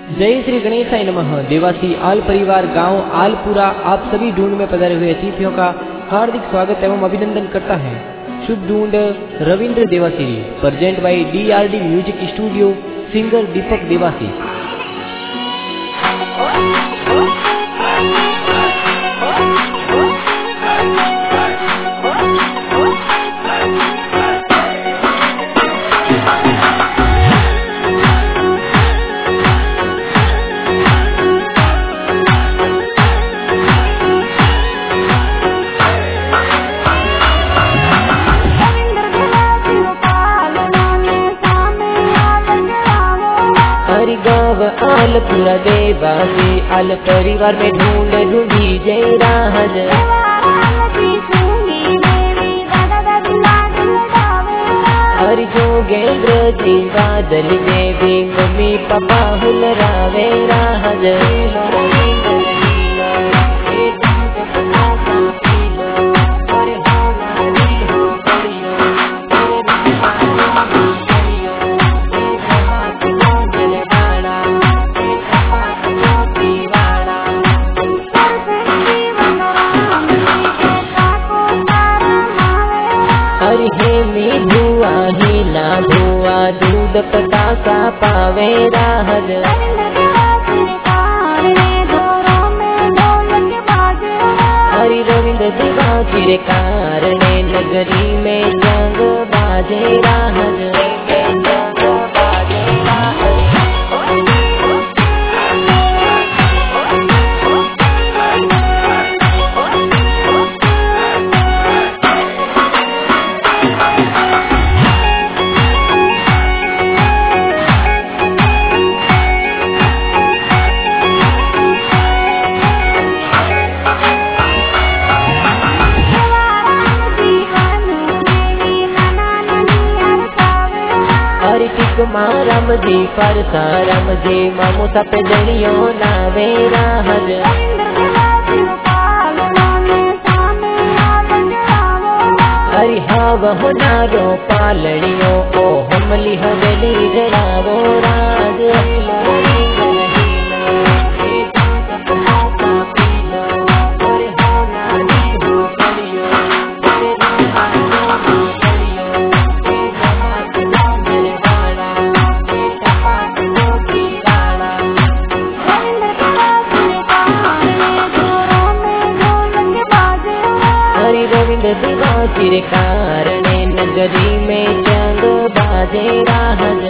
जय श्री गणेशाय नमः। देवासी आल परिवार गांव आलपुरा आप सभी ढूंढ में पधारे हुए अतिथियों का हार्दिक स्वागत एवं अभिनंदन करता है। शुभ ढूंढ Ravindra Dewasi, present by DRD music studio, singer Deepak Dewasi. गाँव आलपुरा देवासी आल परिवार में ढूंढ ढूंढी जय राहज। हरि जोगेंद्र जी बादल देवी मम्मी पापा हुलरावे राहज। धुआ ही ना धुआ दूध पताका पावे राहज। हरि रविंद्र देवासी रे कारणे नगरी में जंग बाजे राहज। राम जी परसा राम जी मामू सप जड़ियों लावे राहज। हरि हाव हो नारो पालड़ियों ओ हमली हवेली जड़ावो राज। देवासी रे कारणे नगरी में जंग बाजे राहज।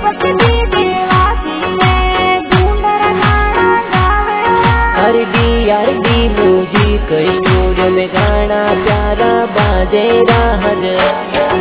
हरि DRD म्यूजिक स्टूडियो में गाना प्यारा बाजे राहज।